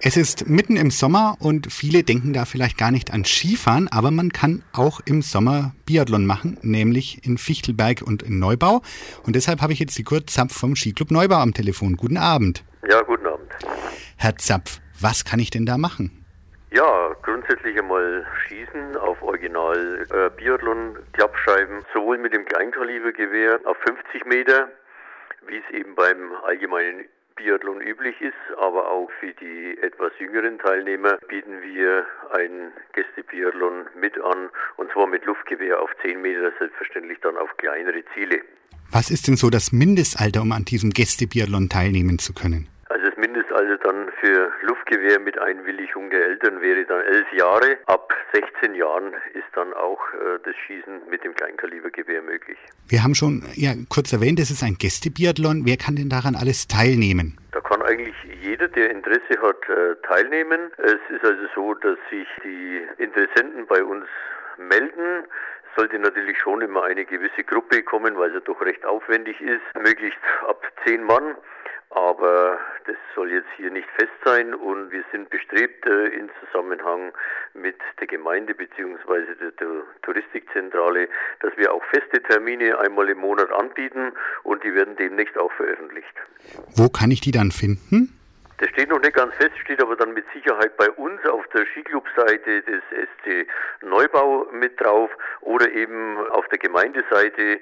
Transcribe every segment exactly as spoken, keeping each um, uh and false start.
Es ist mitten im Sommer und viele denken da vielleicht gar nicht an Skifahren, aber man kann auch im Sommer Biathlon machen, nämlich in Fichtelberg und in Neubau. Und deshalb habe ich jetzt die Kurt Zapf vom Skiclub Neubau am Telefon. Guten Abend. Ja, guten Abend. Herr Zapf, was kann ich denn da machen? Ja, grundsätzlich einmal schießen auf Original äh, Biathlon-Klappscheiben, sowohl mit dem Kleinkalibergewehr auf fünfzig Meter, wie es eben beim allgemeinen Biathlon üblich ist, aber auch für die etwas jüngeren Teilnehmer bieten wir ein Gäste-Biathlon mit an, und zwar mit Luftgewehr auf zehn Meter, selbstverständlich dann auf kleinere Ziele. Was ist denn so das Mindestalter, um an diesem Gäste-Biathlon teilnehmen zu können? Also das Mindestalter dann für Luftgewehr mit Einwilligung der Eltern wäre dann elf Jahre. Ab sechzehn Jahren ist dann auch äh, das Schießen mit dem Kleinkalibergewehr möglich. Wir haben schon ja, kurz erwähnt, es ist ein Gäste-Biathlon. Wer kann denn daran alles teilnehmen? Da kann eigentlich jeder, der Interesse hat, äh, teilnehmen. Es ist also so, dass sich die Interessenten bei uns melden. Es sollte natürlich schon immer eine gewisse Gruppe kommen, weil es ja doch recht aufwendig ist. Möglichst ab zehn Mann. Aber das soll jetzt hier nicht fest sein, und wir sind bestrebt äh, in Zusammenhang mit der Gemeinde bzw. der, der Touristikzentrale, dass wir auch feste Termine einmal im Monat anbieten, und die werden demnächst auch veröffentlicht. Wo kann ich die dann finden? Das steht noch nicht ganz fest, steht aber dann mit Sicherheit bei uns auf der Skiclub-Seite des S C Neubau mit drauf oder eben auf der Gemeindeseite,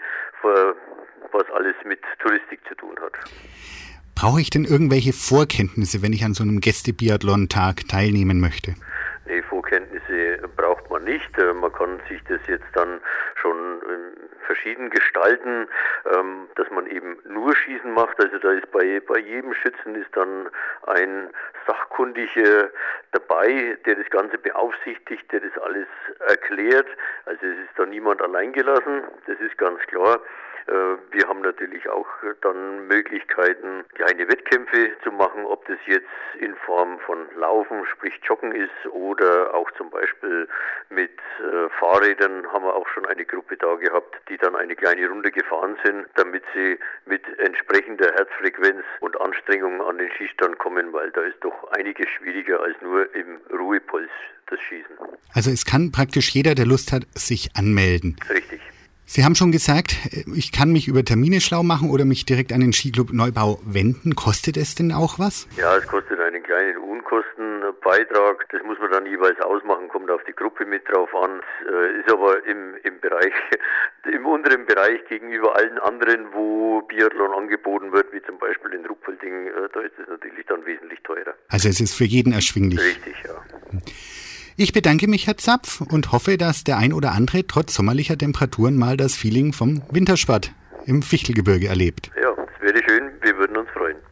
was alles mit Touristik zu tun hat. Brauche ich denn irgendwelche Vorkenntnisse, wenn ich an so einem Gäste-Biathlon-Tag teilnehmen möchte? Nee, Vorkenntnisse braucht man nicht. Man kann sich das jetzt dann schon verschieden gestalten, dass man eben nur Schießen macht. Also da ist bei, bei jedem Schützen ist dann ein Sachkundiger dabei, der das Ganze beaufsichtigt, der das alles erklärt. Also es ist da niemand allein gelassen, das ist ganz klar. Wir haben natürlich auch dann Möglichkeiten, kleine Wettkämpfe zu machen, ob das jetzt in Form von Laufen, sprich Joggen ist, oder auch zum Beispiel mit äh, Fahrrädern haben wir auch schon eine Gruppe da gehabt, die dann eine kleine Runde gefahren sind, damit sie mit entsprechender Herzfrequenz und Anstrengung an den Schießstand kommen, weil da ist doch einiges schwieriger als nur im Ruhepuls das Schießen. Also es kann praktisch jeder, der Lust hat, sich anmelden. Richtig. Sie haben schon gesagt, ich kann mich über Termine schlau machen oder mich direkt an den Skiclub Neubau wenden. Kostet es denn auch was? Ja, es kostet einen kleinen Unkostenbeitrag. Das muss man dann jeweils ausmachen, kommt auf die Gruppe mit drauf an. Ist aber im, im Bereich, im unteren Bereich gegenüber allen anderen, wo Biathlon angeboten wird, wie zum Beispiel in Ruppfelding, da ist es natürlich dann wesentlich teurer. Also es ist für jeden erschwinglich. Richtig, ja. Ich bedanke mich, Herr Zapf, und hoffe, dass der ein oder andere trotz sommerlicher Temperaturen mal das Feeling vom Wintersport im Fichtelgebirge erlebt. Ja, das wäre schön. Wir würden uns freuen.